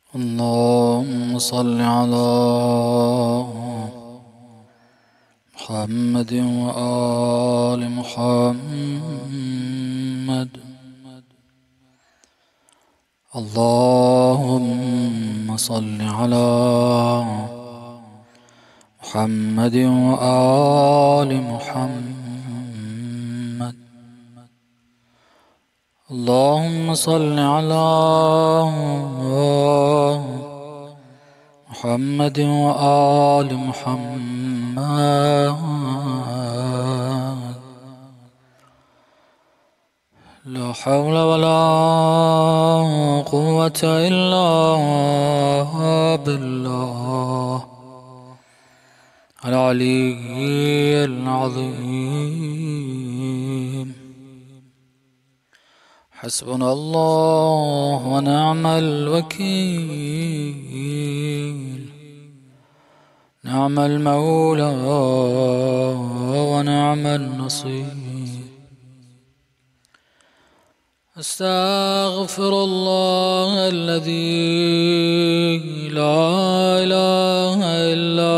اللهم صل على محمد وآل محمد. اللهم صل على محمد وآل محمد. اللهم صل على محمد وآل محمد. لا حول ولا قوة إلا بالله العلي العظيم. حسبنا الله ونعم الوكيل، نعم المولى ونعم النصير. أستغفر الله الذي لا إله إلا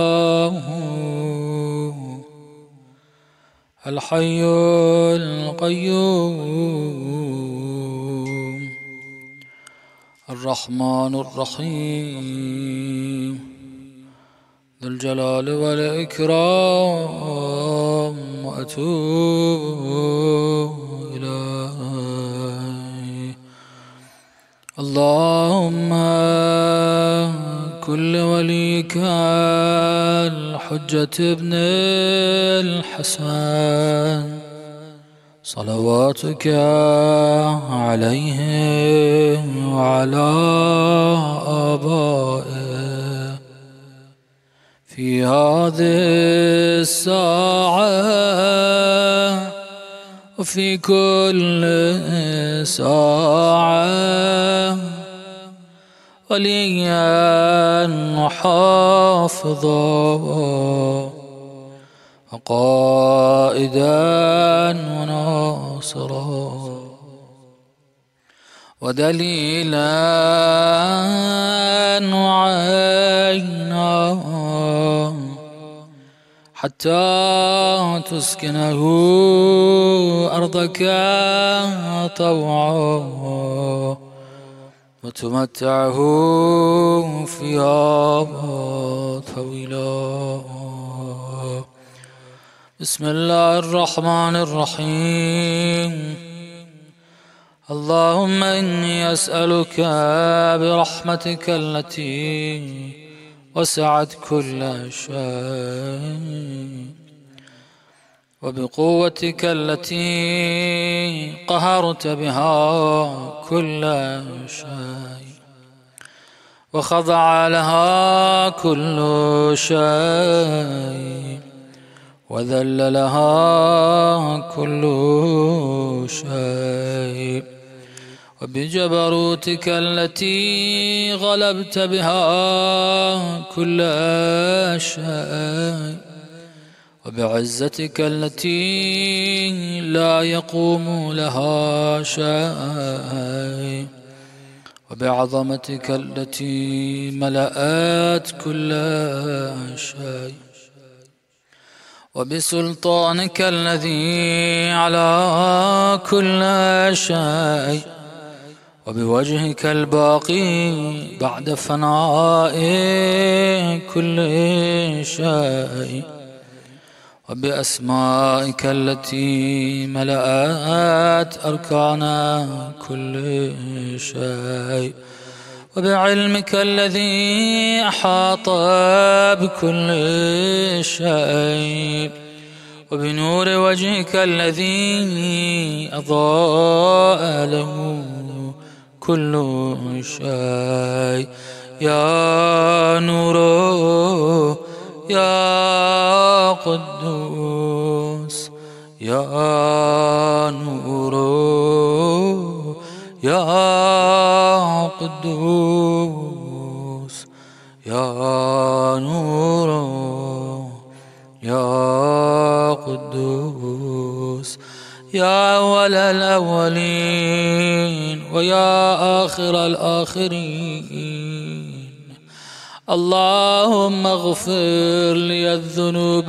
هو الحي القيوم الرحمن الرحيم ذو الجلال والإكرام، وأتوب إليه. اللهم كل وليك الحجة ابن الحسن صلواتك عليه وعلى آبائه في هذه الساعة وفي كل ساعة، وليا وحافظا وقائدا وناصرا ودليلا وعينا، حتى تسكنه أرضك طوعا وتمتعه فيها طويلا. بسم الله الرحمن الرحيم. اللهم إني أسألك برحمتك التي وسعت كل شيء، وبقوتك التي قهرت بها كل شيء، وخضع لها كل شيء، وذل لها كل شيء، وبجبروتك التي غلبت بها كل شيء، وبعزتك التي لا يقوم لها شيء، وبعظمتك التي ملأت كل شيء، وبسلطانك الذي على كل شيء، وبوجهك الباقي بعد فناء كل شيء، وبأسمائك التي ملأت أركان كل شيء، وبعلمك الذي أحاط بكل شيء، وبنور وجهك الذي أضاء له كل شيء. يا نور يا قدوس، يا نور يا قدوس، يا نور يا قدوس، يا أول الأولين ويا آخر الآخرين. اللهم اغفر لي الذنوب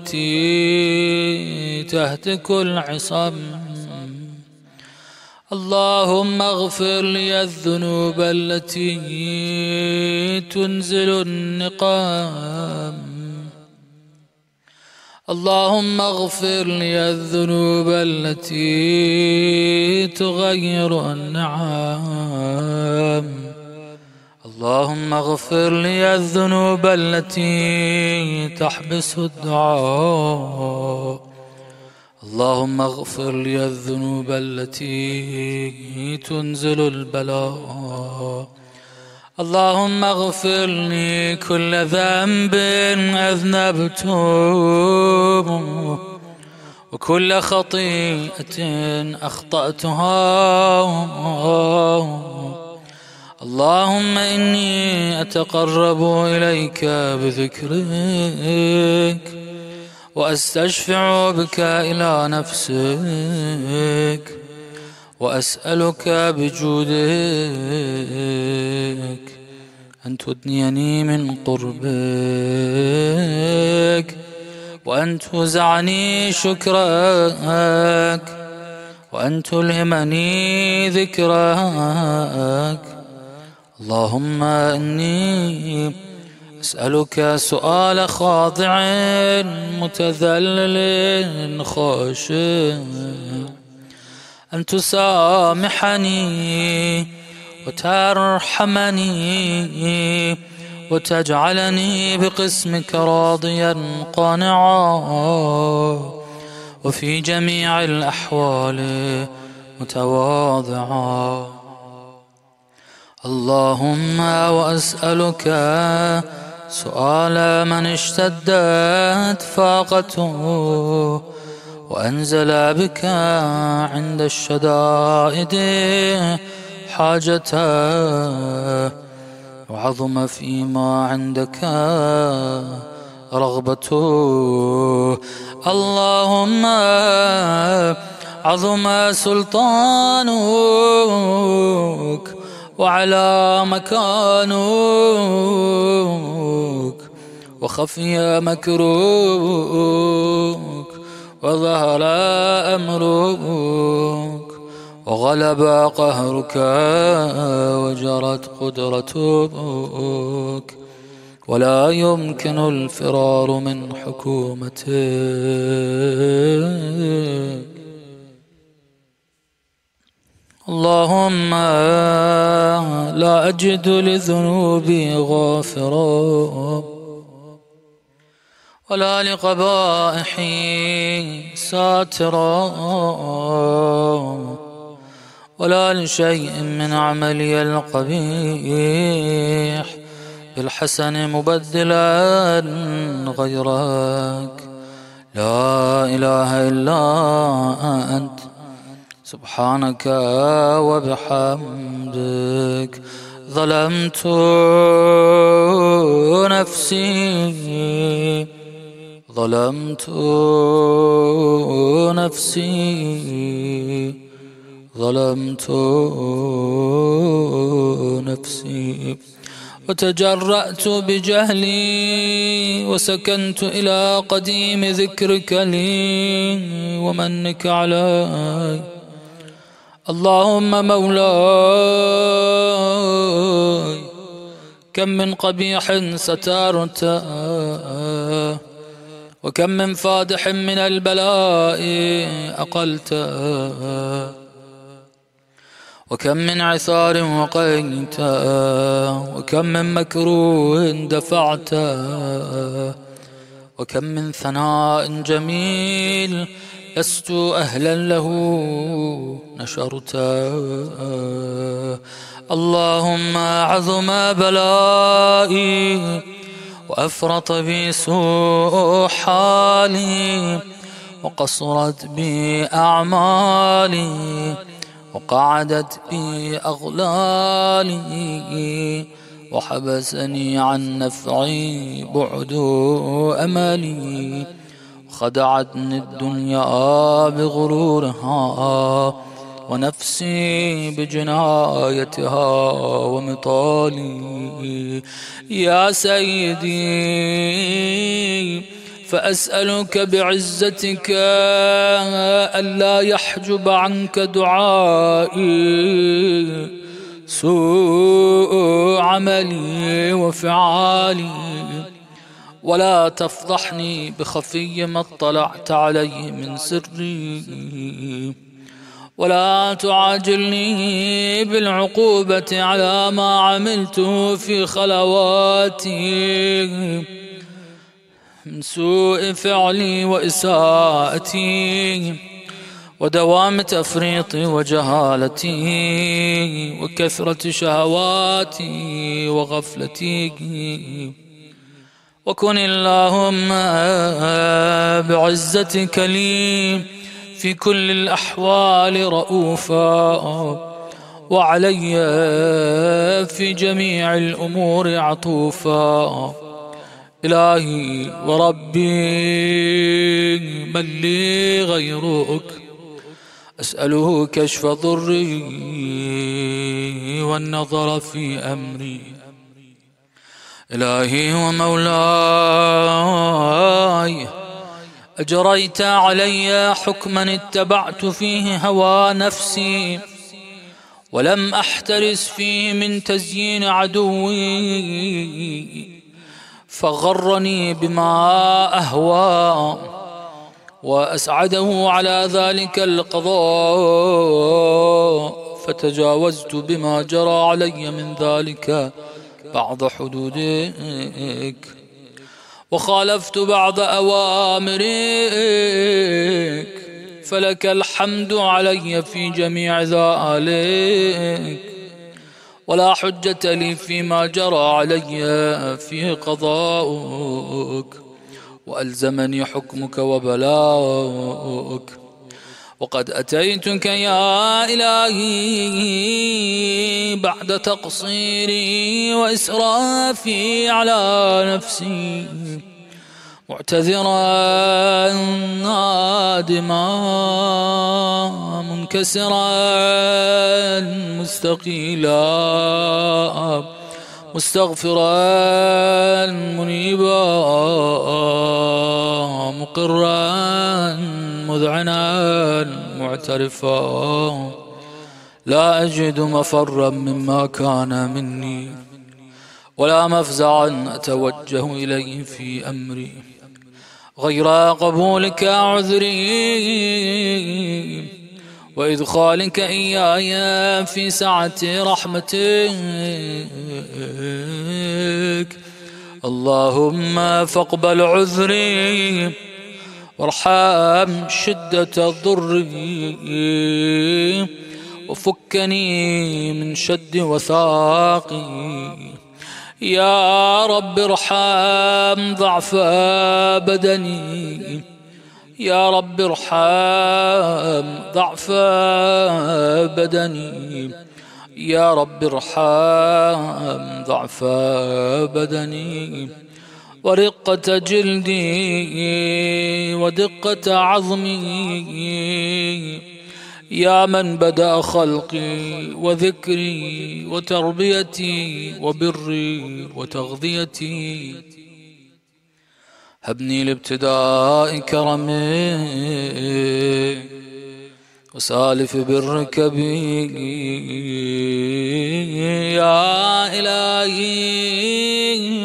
التي تهتك العصم. اللهم اغفر لي الذنوب التي تنزل النقام. اللهم اغفر لي الذنوب التي تغير النعم. اللهم اغفر لي الذنوب التي تحبس الدعاء. اللهم اغفر لي الذنوب التي تنزل البلاء. اللهم اغفر لي كل ذنب أذنبته وكل خطيئة أخطأتها. اللهم إني أتقرب إليك بذكرك وأستشفع بك إلى نفسك وأسألك بجودك أن تدنيني من قربك وأن توزعني شكرك وأن تلهمني ذكرك. اللهم إني أسألك سؤال خاضع متذلل خاشع أن تسامحني وترحمني وتجعلني بقسمك راضيا قانعا وفي جميع الأحوال متواضعا. اللهم وأسألك سؤال من اشتدت فاقته وأنزل بك عند الشدائد حاجته وعظم فيما عندك رغبته. اللهم عظم سلطانك وعلى مكانك وخفي مكروك وظهر أمرك وغلب قهرك وجرت قدرتك ولا يمكن الفرار من حكومتك. اللهم لا أجد لذنوبي غافرا ولا لقبائحي ساترا ولا لشيء من عملي القبيح بالحسن مبدلا غيرك. لا إله إلا أنت سبحانك وبحمدك. ظلمت نفسي ظلمت نفسي ظلمت نفسي وتجرأت بجهلي وسكنت إلى قديم ذكرك لي ومنك علي. اللهم مولاي كم من قبيح سترت وكم من فادح من البلاء أقلت وكم من عثار وقيت وكم من مكروه دفعت وكم من ثناء جميل لست أهلا له نشرت. اللهم عظم بلائي وأفرط بي سوء حالي وقصرت بي أعمالي وقعدت بي أغلالي وحبسني عن نفعي بعد أملي. خدعتني الدنيا بغرورها ونفسي بجنايتها ومطالي. يا سيدي فأسألك بعزتك ألا يحجب عنك دعائي سوء عملي وفعالي، ولا تفضحني بخفي ما اطلعت عليه من سري، ولا تعاجلني بالعقوبة على ما عملت في خلواتي من سوء فعلي وإساءتي ودوام تفريطي وجهالتي وكثرة شهواتي وغفلتي. وكن اللهم بعزتك لي في كل الأحوال رؤوفا، وعلي في جميع الأمور عطوفا. إلهي وربي من لي غيرك، أسأله كشف ضري والنظر في أمري. إلهي ومولاي أجريت علي حكما اتبعت فيه هوى نفسي، ولم أحترس فيه من تزيين عدوي، فغرني بما أهوى وأسعده على ذلك القضاء، فتجاوزت بما جرى علي من ذلك بعض حدودك، وخالفت بعض أوامرك، فلك الحمد علي في جميع ذلك، ولا حجة لي فيما جرى علي فيه قضاؤك، وألزمني حكمك وبلاؤك. وقد أتيتك يا إلهي بعد تقصيري وإسرافي على نفسي، معتذرا نادما منكسرا مستقيلا مستغفرا منيبا مقرا مذعنا معترفا، لا أجد مفرا مما كان مني، ولا مفزعا أتوجه إليه في أمري غير قبولك عذري وإدخالك إياي في سعة رحمتك. اللهم فاقبل عذري وارحم شدة ضري، وفكني من شد وثاقي. يا رب ارحم ضعف بدني، يا رب ارحم ضعف بدني، يا رب ارحم ضعف بدني، ورقة جلدي ودقة عظمي. يا من بدأ خلقي وذكري وتربيتي وبري وتغذيتي، هبني لابتداء كرمي وسالف برك بي. يا إلهي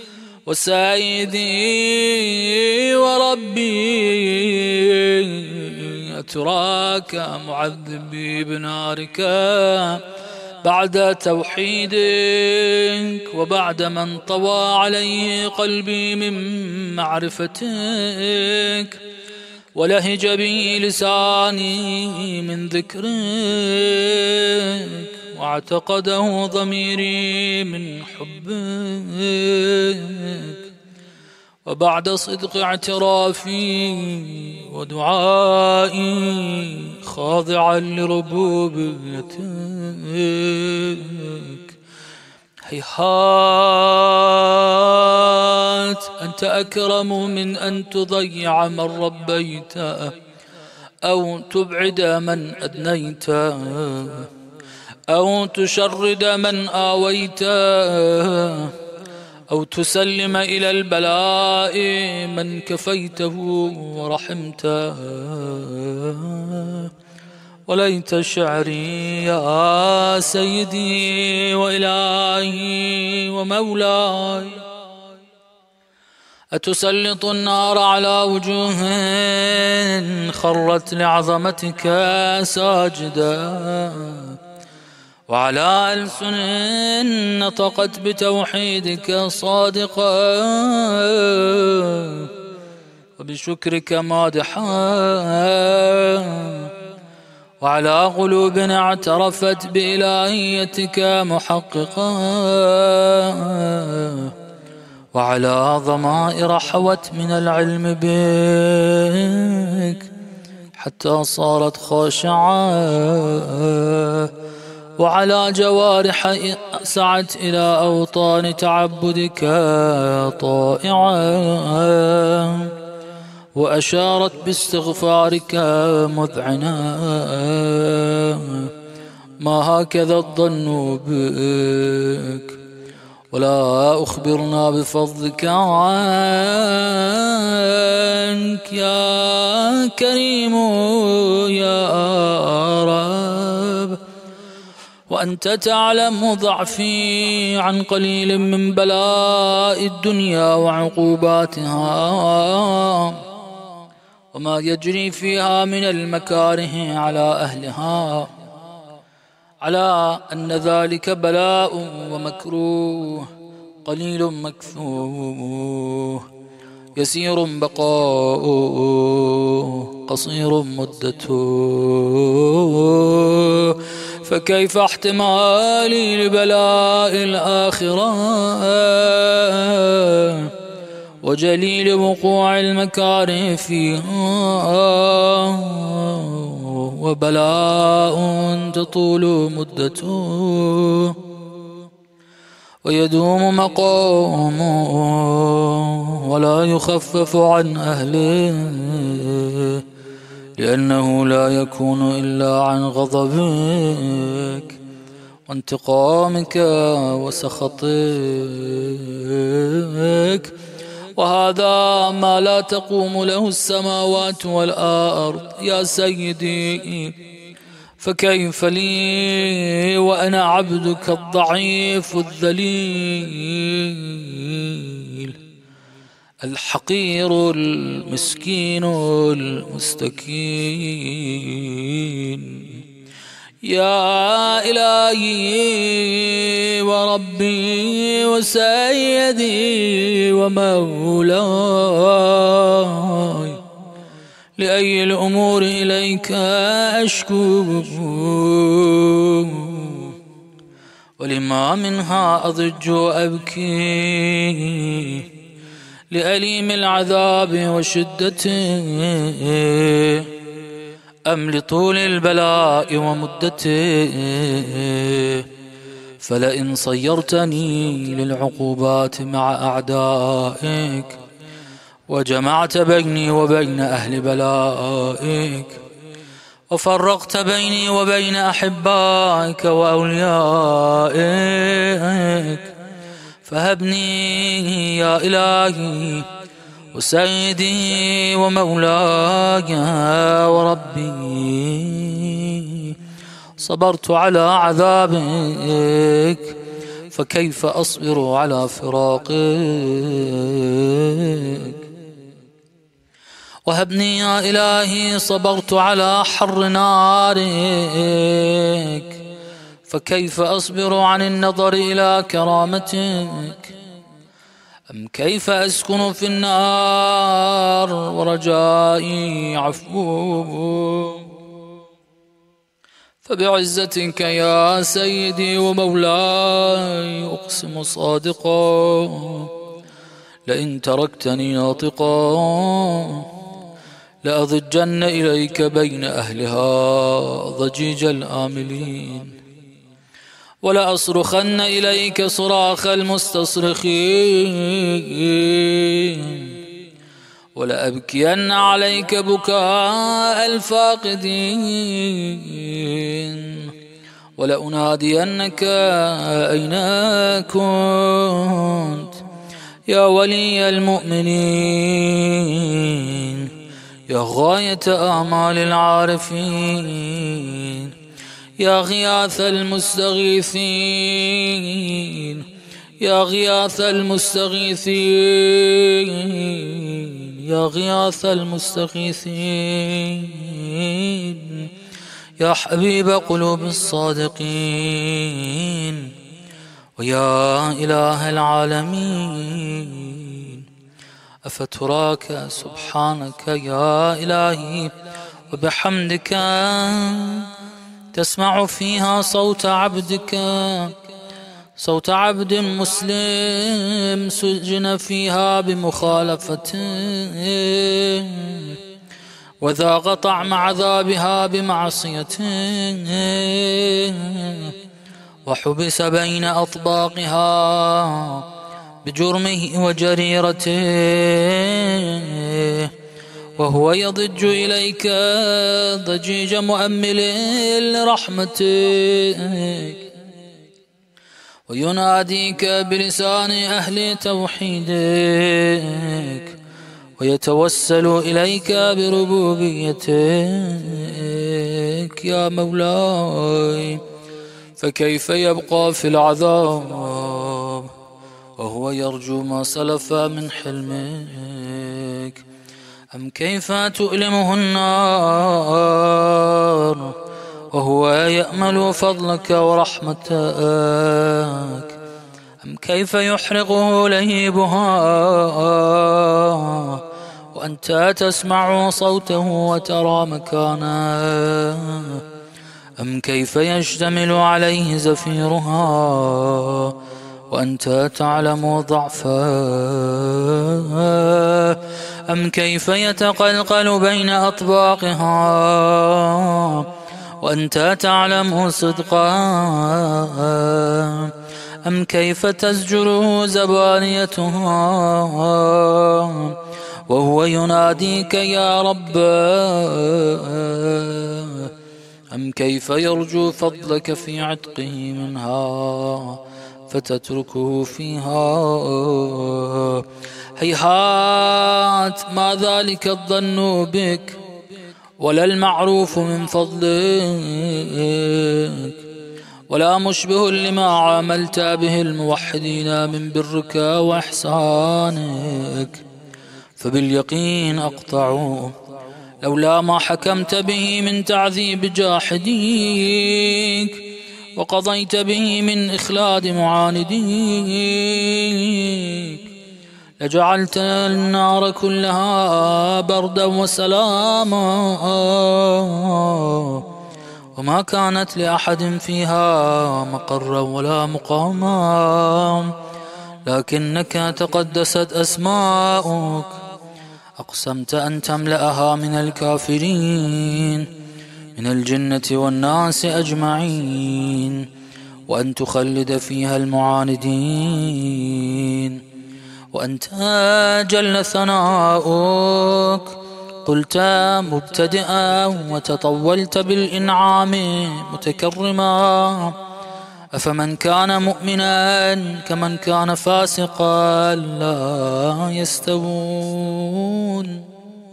وسيدي وربي، أتراك معذبي بنارك بعد توحيدك، وبعد من طوى عليه قلبي من معرفتك، ولهج بي لساني من ذكرك، واعتقده ضميري من حبك، وبعد صدق اعترافي ودعائي خاضعا لربوبيتك. هيهات أنت أكرم من أن تضيع من ربيته، أو تبعد من أدنيت أو تشرد من آويت أو تسلم إلى البلاء من كفيته ورحمته. وليت شعري يا سيدي وإلهي ومولاي أتسلط النار على وجوه خرت لعظمتك ساجدا، وعلى ألسن نطقت بتوحيدك صادقا، وبشكرك مادحا، وعلى قلوب اعترفت بإلهيتك محققا، وعلى ضمائر حوت من العلم بك حتى صارت خاشعة، وعلى جوارح سعت إلى أوطان تعبدك طائعة، وأشارت باستغفارك مذعنة. ما هكذا الظن بك، ولا أخبرنا بفضلك عنك يا كريم يا رب، وأنت تعلم ضعفي عن قليل من بلاء الدنيا وعقوباتها، وما يجري فيها من المكاره على أهلها، على أن ذلك بلاء ومكروه، قليل مكفوه، يسير بقاؤه، قصير مدته. فكيف احتمالي لبلاء الآخرة وجليل وقوع المكاره فيها، وبلاء تطول مدته ويدوم مقامه ولا يخفف عن أهله، لأنه لا يكون إلا عن غضبك وانتقامك وسخطك، وهذا ما لا تقوم له السماوات والأرض يا سيدي. فكيف لي وأنا عبدك الضعيف الذليل الحقير المسكين المستكين؟ يا إلهي وربي وسيدي ومولاي، لأي الأمور إليك أشكو، ولما منها أضج وأبكي، لأليم العذاب وشدته أم لطول البلاء ومدته؟ فلئن صيرتني للعقوبات مع أعدائك وجمعت بيني وبين أهل بلائك وفرقت بيني وبين أحبائك وأوليائك، فهبني يا إلهي وسيدي ومولاي وربي، صبرت على عذابك فكيف أصبر على فراقك؟ وهبني يا إلهي صبرت على حر نارك فكيف أصبر عن النظر إلى كرامتك؟ أم كيف أسكن في النار ورجائي عفوك؟ فبعزتك يا سيدي ومولاي أقسم صادقا، لئن تركتني ناطقا لأضجن إليك بين أهلها ضجيج الآملين، ولأصرخن إليك صراخ المستصرخين، ولأبكين عليك بكاء الفاقدين، ولأنادينك أين كنت يا ولي المؤمنين، يا غاية آمال العارفين، يا غياث المستغيثين، يا غياث المستغيثين، يا غياث المستغيثين، يا حبيب قلوب الصادقين، ويا إله العالمين. أفتراك سبحانك يا إلهي وبحمدك تسمع فيها صوت عبدك، صوت عبد مسلم سجن فيها بمخالفته، وذاق طعم عذابها بمعصيته، وحبس بين أطباقها بجرمه وجريرته، وهو يضج إليك ضجيج مؤمل لرحمتك، ويناديك بلسان أهل توحيدك، ويتوسل إليك بربوبيتك يا مولاي. فكيف يبقى في العذاب وهو يرجو ما سلف من حلمك؟ أم كيف تؤلمه النار وهو يأمل فضلك ورحمتك؟ أم كيف يحرقه لهيبها وأنت تسمع صوته وترى مكانه؟ أم كيف يشتمل عليه زفيرها وأنت تعلم ضعفه؟ أم كيف يتقلقل بين أطباقها وأنت تعلم صدقه؟ أم كيف تزجر زبانيتها وهو يناديك يا رب؟ أم كيف يرجو فضلك في عتقه منها فتتركه فيها؟ هيهات ما ذلك الظن بك ولا المعروف من فضلك، ولا مشبه لما عاملت به الموحدين من برك وإحسانك. فباليقين أقطع لولا ما حكمت به من تعذيب جاحديك وقضيت به من إخلاد معانديك لجعلت النار كلها بردا وسلاما، وما كانت لأحد فيها مقرا ولا مقاما، لكنك تقدست أسماؤك أقسمت أن تملأها من الكافرين من الجنة والناس أجمعين، وأن تخلد فيها المعاندين. وأنت جل ثناؤك قلت مبتدئا وتطولت بالإنعام متكرما: أفمن كان مؤمنا كمن كان فاسقا لا يستوون.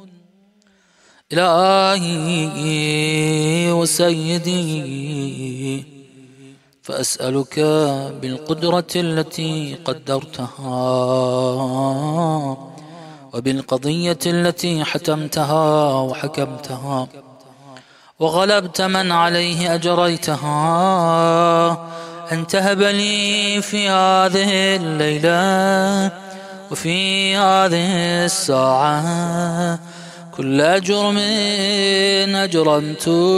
إلهي وسيدي، فأسألك بالقدرة التي قدرتها وبالقضية التي حتمتها وحكمتها وغلبت من عليه أجريتها أن تهب لي في هذه الليلة وفي هذه الساعة كل جرم أجرمته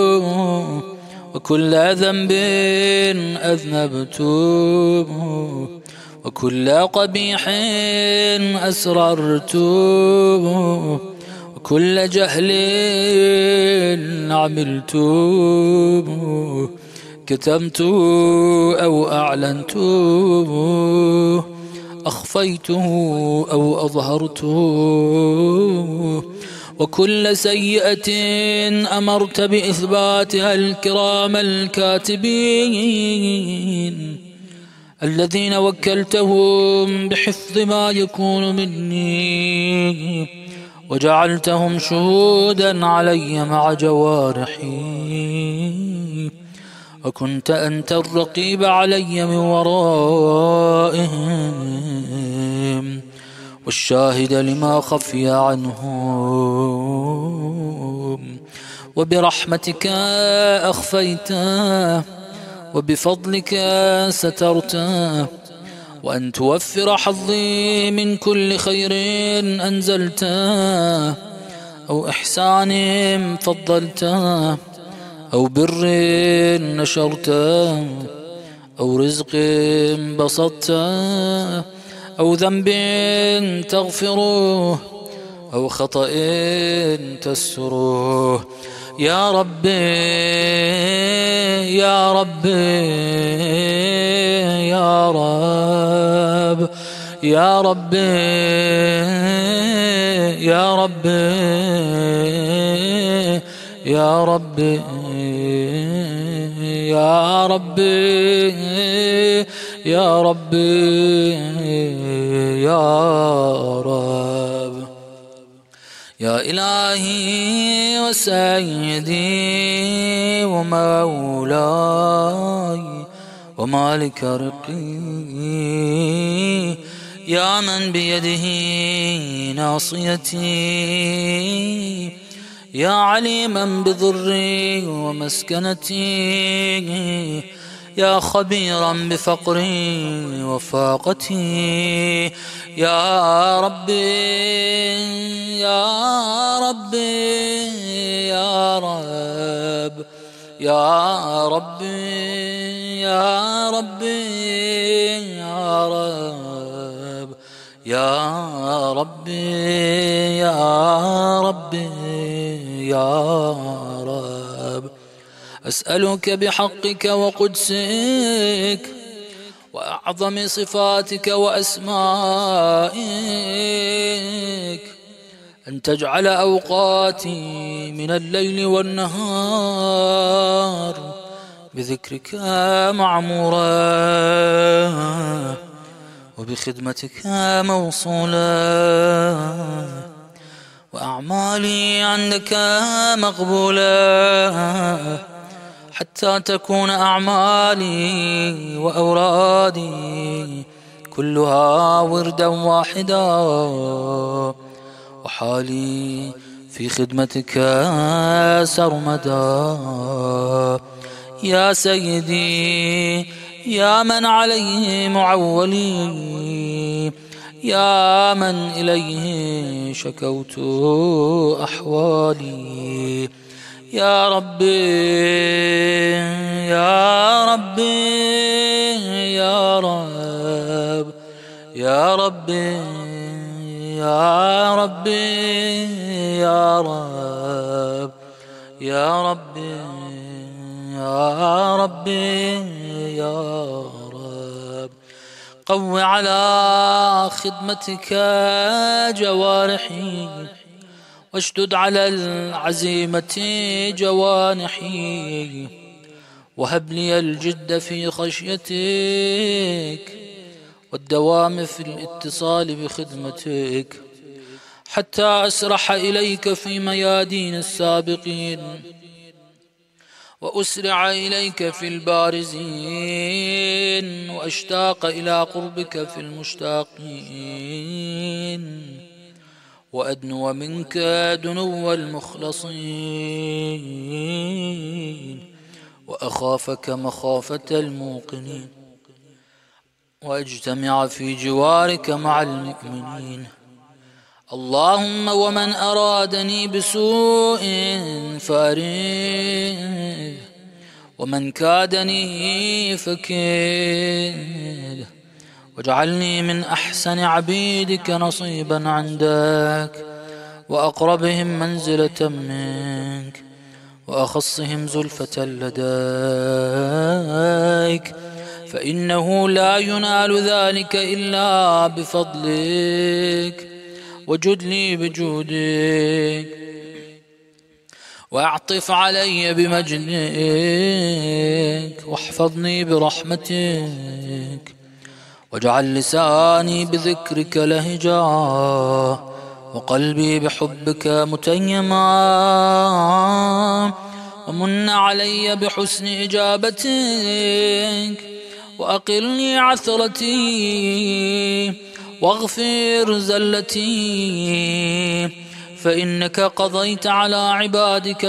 وكل ذنب أذنبته وكل قبيح أسررته وكل جهل عملته كتمته أو أعلنته أخفيته أو أظهرته، وكل سيئة أمرت بإثباتها الكرام الكاتبين الذين وكلتهم بحفظ ما يكون مني، وجعلتهم شهودا علي مع جوارحي، وكنت أنت الرقيب علي من ورائهم، والشاهد لما خفي عنهم. وبرحمتك أخفيته، وبفضلك سترته، وأن توفر حظي من كل خير أنزلته، أو إحسان فضلته، أو بر نشرته، أو رزق بسطته، أو ذنب تغفره، أو خطأ تستره. يا ربي يا ربي يا رب يا ربي يا ربي يا ربي يا ربي يا ربي يا رب. يا إلهي وسيدي ومولاي ومالك رقي، يا من بيده ناصيتي، يا عليما بضري ومسكنتي، يا خبيرا بفقري وفاقتي. يا ربي يا ربي يا رب يا ربي يا ربي يا رب يا ربي يا ربي يا رب. أسألك بحقك وقدسك وأعظم صفاتك وأسمائك أن تجعل أوقاتي من الليل والنهار بذكرك معمورة، وبخدمتك موصولة، وأعمالي عندك مقبولة، حتى تكون أعمالي وأورادي كلها وردا واحدا، وحالي في خدمتك سرمدا. يا سيدي يا من عليه معولي، يا من إليه شكوت أحوالي. يا ربي يا ربي يا رب يا ربي يا ربي يا رب يا ربي يا ربي يا رب. قو على خدمتك جوارحي، واشدد على العزيمة جوانحي، وهب لي الجد في خشيتك والدوام في الاتصال بخدمتك، حتى أسرح إليك في ميادين السابقين، وأسرع إليك في البارزين، وأشتاق إلى قربك في المشتاقين، وأدنو منك دنو المخلصين، وأخافك مخافة الموقنين، وأجتمع في جوارك مع المؤمنين. اللهم ومن أرادني بسوء فأرده، ومن كادني فكيده، واجعلني من أحسن عبيدك نصيبا عندك، وأقربهم منزلة منك، وأخصهم زلفة لديك. فإنه لا ينال ذلك إلا بفضلك، وجد لي بجودك، واعطف علي بمجدك، واحفظني برحمتك، واجعل لساني بذكرك لهجا، وقلبي بحبك متيما، ومن علي بحسن إجابتك، وأقلني عثرتي، واغفر زلتي، فإنك قضيت على عبادك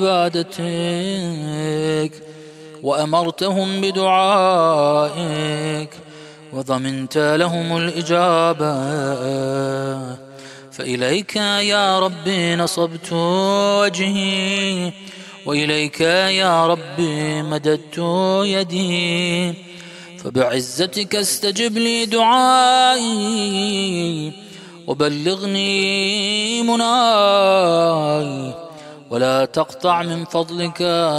بعبادتك، وأمرتهم بدعائك، وضمنت لهم الإجابة. فإليك يا ربي نصبت وجهي، وإليك يا ربي مددت يدي، فبعزتك استجب لي دعائي، وبلغني مناي، ولا تقطع من فضلك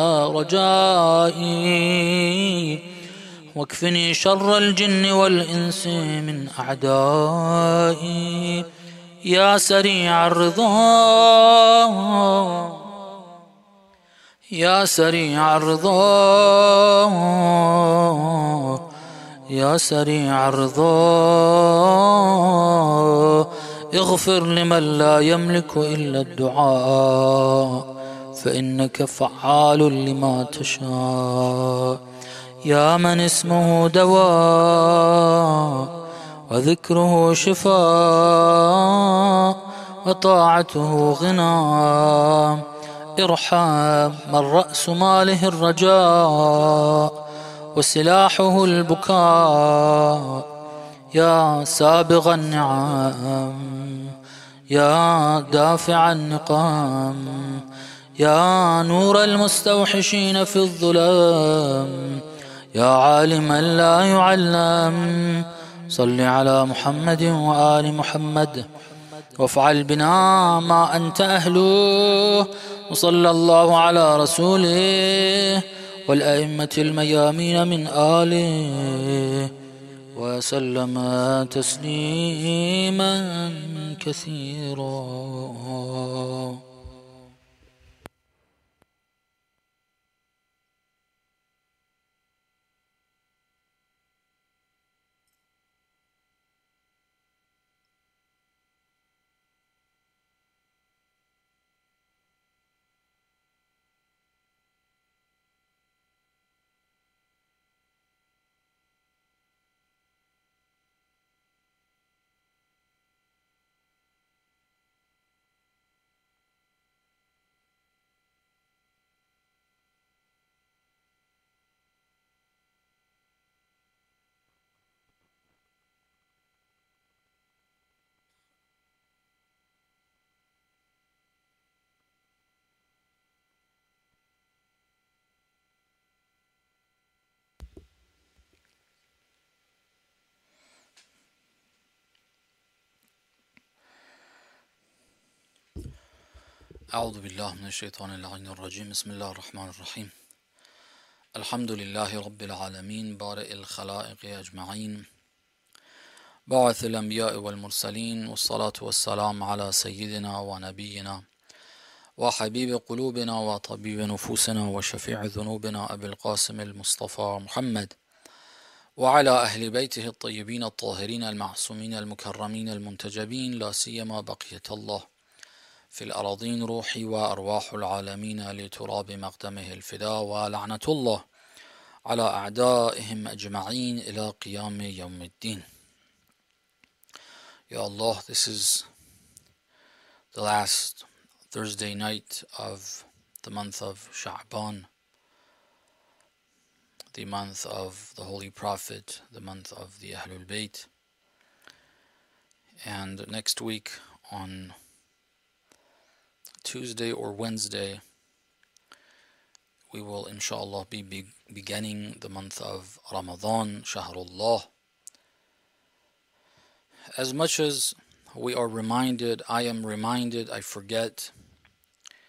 رجائي، واكفني شر الجن والإنس من أعدائي، يا سريع الرضا، يا سريع الرضا، يا سريع الرضا، اغفر لمن لا يملك إلا الدعاء، فإنك فعال لما تشاء، يا من اسمه دواء، وذكره شفاء، وطاعته غنى، ارحم من رأس ماله الرجاء، وسلاحه البكاء، يا سابغ النعم، يا دافع النقام، يا نور المستوحشين في الظلام، يا عالما لا يعلم، صل على محمد وآل محمد، وافعل بنا ما أنت أهله، وصلى الله على رسوله والأئمة الميامين من آله، وسلم تسليما كثيرا. أعوذ بالله من الشيطان اللعين الرجيم. بسم الله الرحمن الرحيم. الحمد لله رب العالمين، بارئ الخلائق أجمعين، باعث الأنبياء والمرسلين، والصلاة والسلام على سيدنا ونبينا وحبيب قلوبنا وطبيب نفوسنا وشفيع ذنوبنا أبي القاسم المصطفى محمد، وعلى أهل بيته الطيبين الطاهرين المعصومين المكرمين المنتجبين، لا سيما بقية الله في الأراضين، روحي وأرواح العالمين لتراب مقدمه الفداء، ولعنة الله على أعدائهم أجمعين إلى قيام يوم الدين. Ya Allah, this is the last Thursday night of the month of Sha'ban, the month of the Holy Prophet, the month of the Ahlul Bayt. And next week on Tuesday or Wednesday, we will inshallah be beginning the month of Ramadan, Shahrullah. As much as we are reminded, I am reminded, I forget,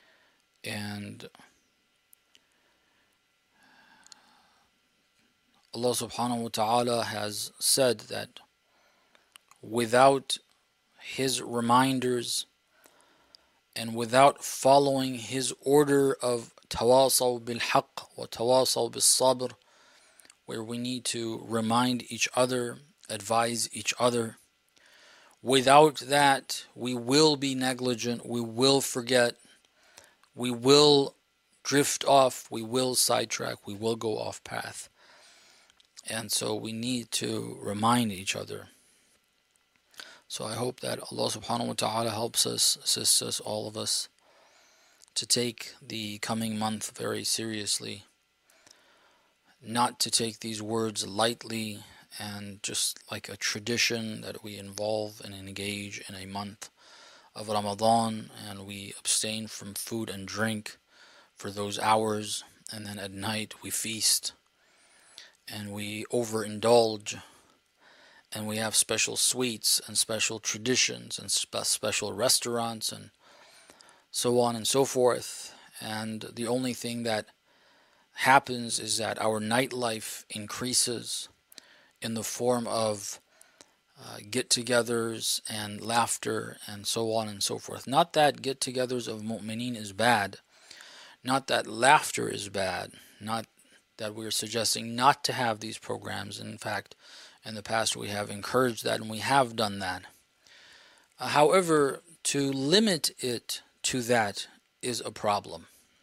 and Allah subhanahu wa ta'ala has said that without His reminders and without following His order of tawasaw bil haqq wa tawasaw bil sabr, where we need to remind each other, advise each other, without that we will be negligent, we will forget, we will drift off, we will sidetrack, we will go off path. And so we need to remind each other. So I hope that Allah subhanahu wa ta'ala helps us, assists us, all of us, to take the coming month very seriously, not to take these words lightly and just like a tradition that we involve and engage in a month of Ramadan, and we abstain from food and drink for those hours, and then at night we feast and we overindulge, and we have special sweets and special traditions and special restaurants and so on and so forth. And the only thing that happens is that our nightlife increases in the form of get-togethers and laughter and so on and so forth. Not that get-togethers of mu'mineen is bad, not that laughter is bad, not that we're suggesting not to have these programs. In fact, in the past we have encouraged that and we have done that. However, to limit it to that is a problem.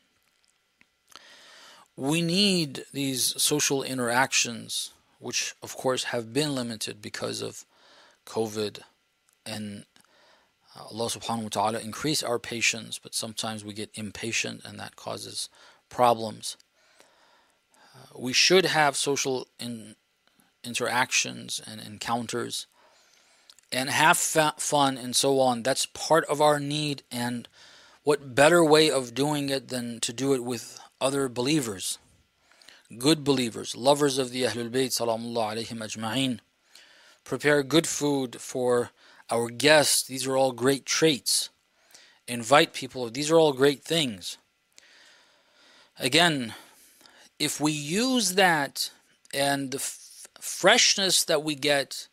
We need these social interactions, which of course have been limited because of COVID, and Allah subhanahu wa ta'ala increase our patience, but sometimes we get impatient and that causes problems. We should have social interactions and encounters and have fun and so on. That's part of our need, and what better way of doing it than to do it with other believers, good believers, lovers of the Ahlul Bayt salamullah alayhim ajma'in. Prepare good food for our guests. These are all great traits. Invite people. These are all great things. Again, if we use that and the freshness that we get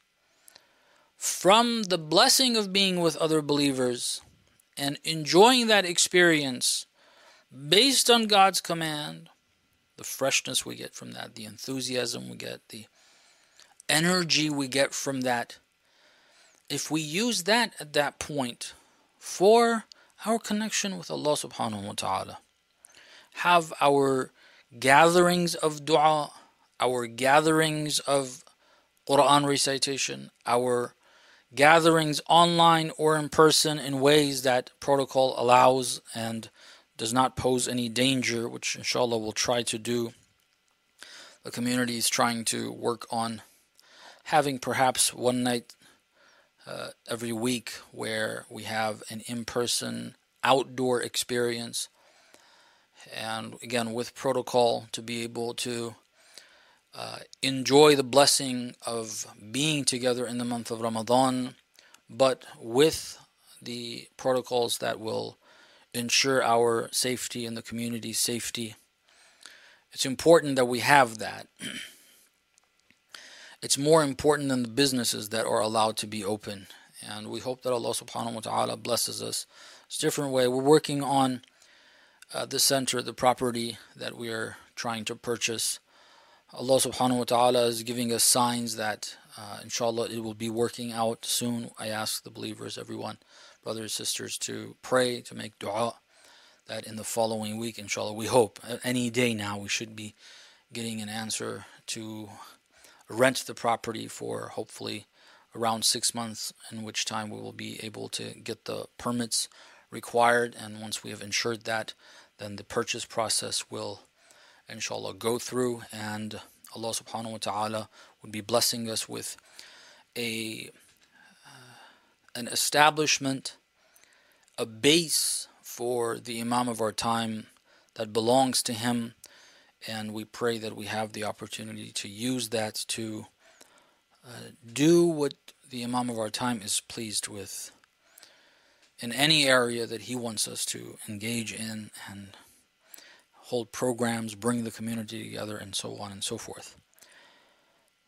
from the blessing of being with other believers and enjoying that experience based on God's command, the freshness we get from that, the enthusiasm we get, the energy we get from that, if we use that at that point for our connection with Allah subhanahu wa ta'ala, have our gatherings of dua, our gatherings of Quran recitation, our gatherings online or in person in ways that protocol allows and does not pose any danger, which inshallah we'll try to do. The community is trying to work on having perhaps one night every week where we have an in-person outdoor experience, and again with protocol, to be able to enjoy the blessing of being together in the month of Ramadan, but with the protocols that will ensure our safety and the community's safety. It's important that we have that. It's more important than the businesses that are allowed to be open. And we hope that Allah subhanahu wa ta'ala blesses us. It's a different way. We're working on the center, the property that we are trying to purchase. Allah subhanahu wa ta'ala is giving us signs that inshallah it will be working out soon. I ask the believers, everyone, brothers and sisters, to pray, to make dua, that in the following week, inshallah, we hope, any day now, we should be getting an answer to rent the property for hopefully around 6 months, in which time we will be able to get the permits required. And once we have ensured that, then the purchase process will inshallah go through, and Allah subhanahu wa ta'ala would be blessing us with an establishment, a base for the Imam of our time that belongs to him. And we pray that we have the opportunity to use that to do what the Imam of our time is pleased with in any area that he wants us to engage in, and hold programs, bring the community together, and so on and so forth.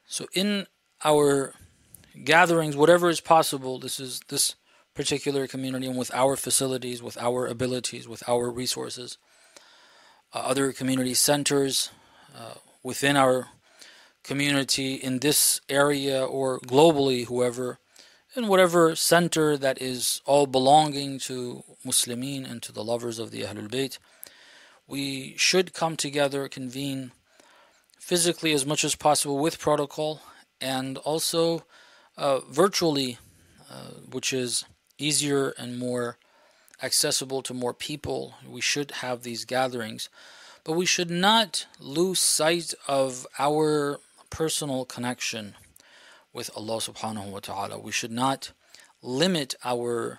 So in our gatherings, whatever is possible, this particular community, and with our facilities, with our abilities, with our resources, other community centers within our community in this area or globally, whoever, in whatever center that is all belonging to Muslimin and to the lovers of the Ahlul Bayt, we should come together, convene physically as much as possible with protocol, and also virtually, which is easier and more accessible to more people. We should have these gatherings, but we should not lose sight of our personal connection with Allah subhanahu wa ta'ala. We should not limit our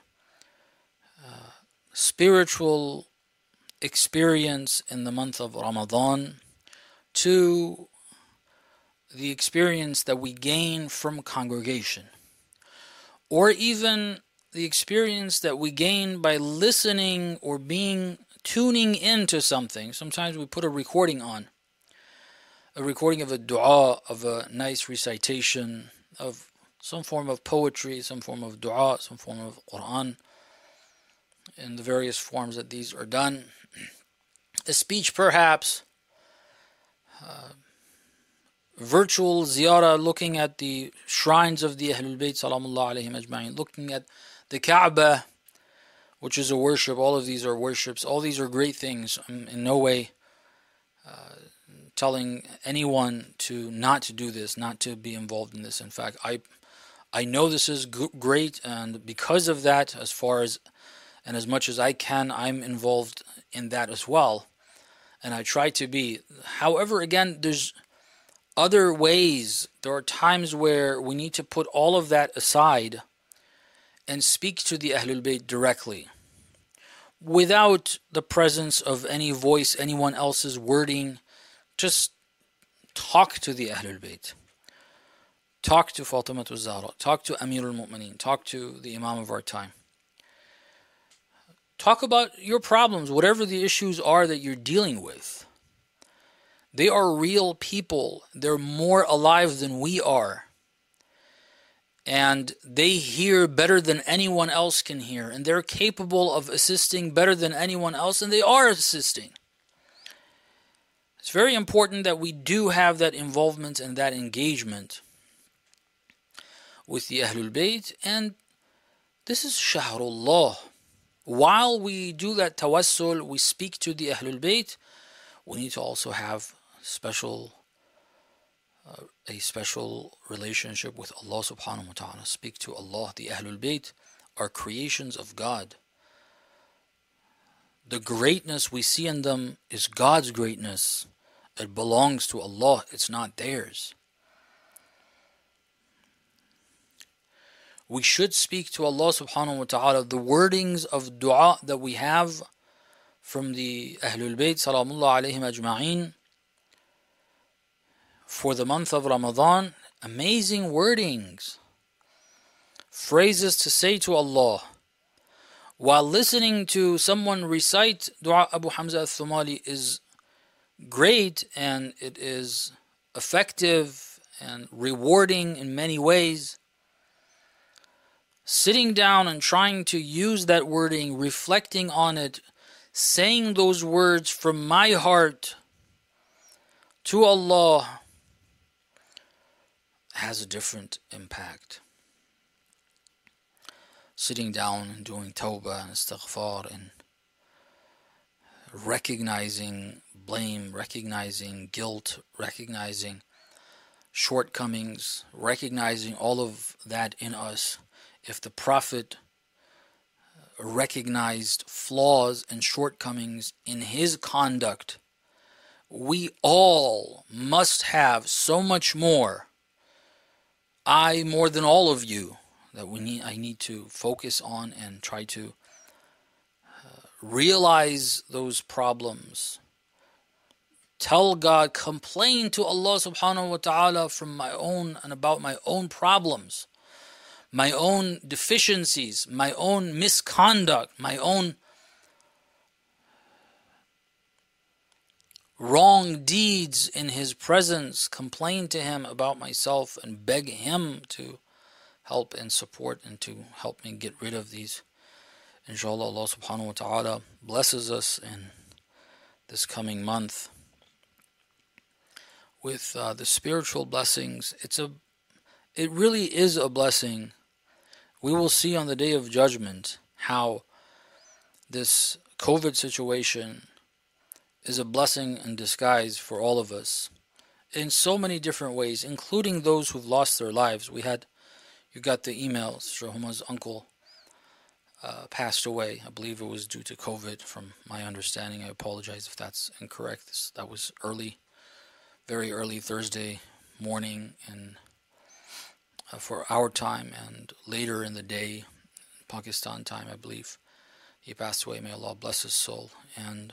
spiritual experience in the month of Ramadan to the experience that we gain from congregation, or even the experience that we gain by listening or tuning into something. Sometimes we put a recording on, a recording of a dua, of a nice recitation, of some form of poetry, some form of dua, some form of Quran, in the various forms that these are done. A speech perhaps, virtual ziyarah, looking at the shrines of the Ahlul Bayt salamullah alayhim ajma'in, looking at the Kaaba, which is a worship. All of these are worships. All these are great things. I'm in no way telling anyone to not to do this, not to be involved in this. In fact, I know this is great, and because of that, as far as and as much as I can, I'm involved in that as well, and I try to be. However, again, there's other ways. There are times where we need to put all of that aside and speak to the Ahlul Bayt directly, without the presence of any voice, anyone else's wording. Just talk to the Ahlul Bayt. Talk to Fatimah al-Zahra. Talk to Amir al-Mu'mineen. Talk to the Imam of our time. Talk about your problems, whatever the issues are that you're dealing with. They are real people. They're more alive than we are. And they hear better than anyone else can hear. And they're capable of assisting better than anyone else. And they are assisting. It's very important that we do have that involvement and that engagement with the Ahlul Bayt. And this is Shahrullah. While we do that tawassul, we speak to the Ahlul Bayt, we need to also have a special relationship with Allah subhanahu wa ta'ala. Speak to Allah. The Ahlul Bayt are creations of God. The greatness we see in them is God's greatness. It belongs to Allah. It's not theirs. We should speak to Allah subhanahu wa ta'ala. The wordings of dua that we have from the Ahlul Bayt salamullah alayhim ajma'in for the month of Ramadan, amazing wordings, phrases to say to Allah. While listening to someone recite Dua Abu Hamza al-Thumali is great, and it is effective and rewarding in many ways. Sitting down and trying to use that wording, reflecting on it, saying those words from my heart to Allah has a different impact. Sitting down and doing tawbah and istighfar and recognizing blame, recognizing guilt, recognizing shortcomings, recognizing all of that in us. If the Prophet recognized flaws and shortcomings in his conduct, we all must have so much more. I, more than all of you, that I need to focus on and try to realize those problems. Tell God, complain to Allah subhanahu wa ta'ala from my own and about my own problems, my own deficiencies, my own misconduct, my own wrong deeds in his presence, complain to him about myself and beg him to help and support and to help me get rid of these. Inshallah, Allah subhanahu wa ta'ala blesses us in this coming month with the spiritual blessings. It really is a blessing. We will see on the Day of Judgment how this COVID situation is a blessing in disguise for all of us in so many different ways, including those who've lost their lives. You got the email, Sister Huma's uncle passed away. I believe it was due to COVID, from my understanding. I apologize if that's incorrect. That was very early Thursday morning for our time, and later in the day, Pakistan time, I believe, he passed away. May Allah bless his soul. And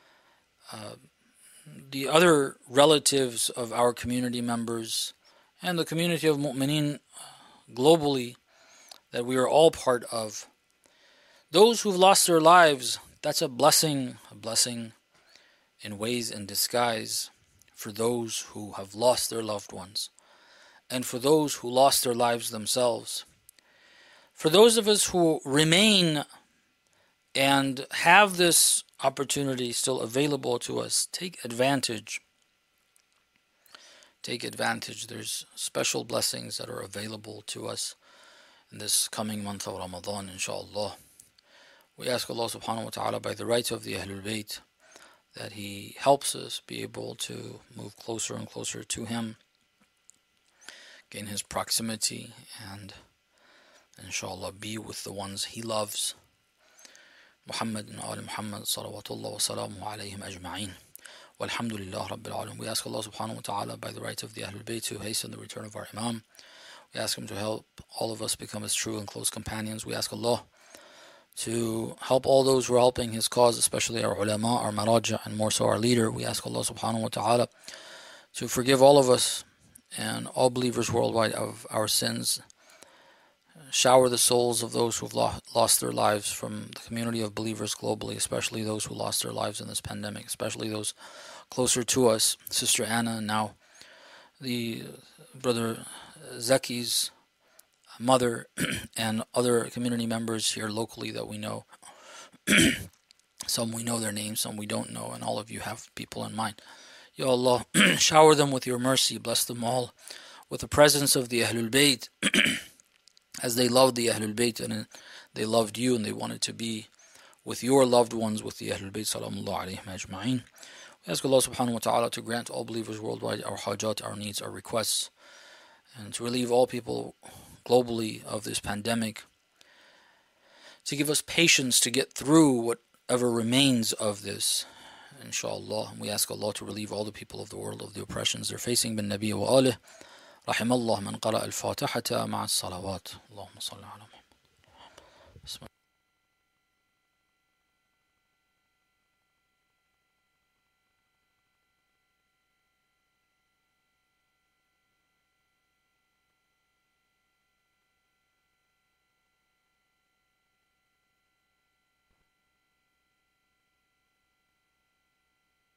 the other relatives of our community members and the community of mu'mineen globally that we are all part of, those who've lost their lives, that's a blessing in ways in disguise for those who have lost their loved ones, and for those who lost their lives themselves. For those of us who remain and have this opportunity still available to us, take advantage. Take advantage. There's special blessings that are available to us in this coming month of Ramadan, inshallah. We ask Allah subhanahu wa ta'ala, by the rights of the Ahlul Bayt, that He helps us be able to move closer and closer to Him, gain His proximity, and inshallah be with the ones He loves. Muhammad and Ali Muhammad salawatullah wa salamu alayhim ajma'in. Walhamdulillah Rabbil Alamin. We ask Allah subhanahu wa ta'ala, by the rights of the Ahlul Bayt, to hasten the return of our Imam. We ask Him to help all of us become His true and close companions. We ask Allah to help all those who are helping His cause, especially our ulama, our maraja, and more so our leader. We ask Allah subhanahu wa ta'ala to forgive all of us and all believers worldwide of our sins. Shower the souls of those who have lost their lives from the community of believers globally, especially those who lost their lives in this pandemic, especially those closer to us, Sister Anna, and now the Brother Zaki's mother, and other community members here locally that we know. Some we know their names, some we don't know, and all of you have people in mind. Ya Allah, shower them with your mercy, bless them all with the presence of the Ahlul Bayt, as they loved the Ahlul Bayt, and they loved you, and they wanted to be with your loved ones, with the Ahlul Bayt, salamullah alayhim ajma'in. We ask Allah subhanahu wa ta'ala to grant all believers worldwide our hajat, our needs, our requests, and to relieve all people globally of this pandemic, to give us patience to get through whatever remains of this, inshallah. We ask Allah to relieve all the people of the world of the oppressions they're facing. Bin Nabi wa alih, rahimallah man qara al-fatihata ma'a as-salawat. Allahumma salli ala Muhammad.